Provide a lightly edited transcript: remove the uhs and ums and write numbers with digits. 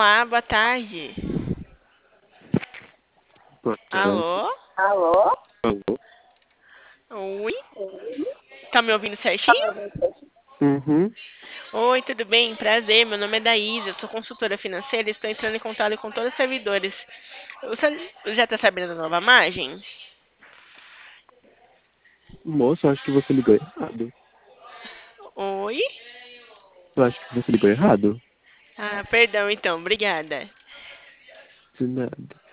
Olá, boa tarde. Boa tarde. Alô? Alô? Oi? Tá me ouvindo certinho? Uhum. Oi, tudo bem? Prazer, meu nome é Daísa, eu sou consultora financeira e estou entrando em contato com todos os servidores. Você já está sabendo da nova margem? Moço, eu acho que você ligou errado. Oi? Eu acho que você ligou errado. Ah, perdão então, obrigada. De nada.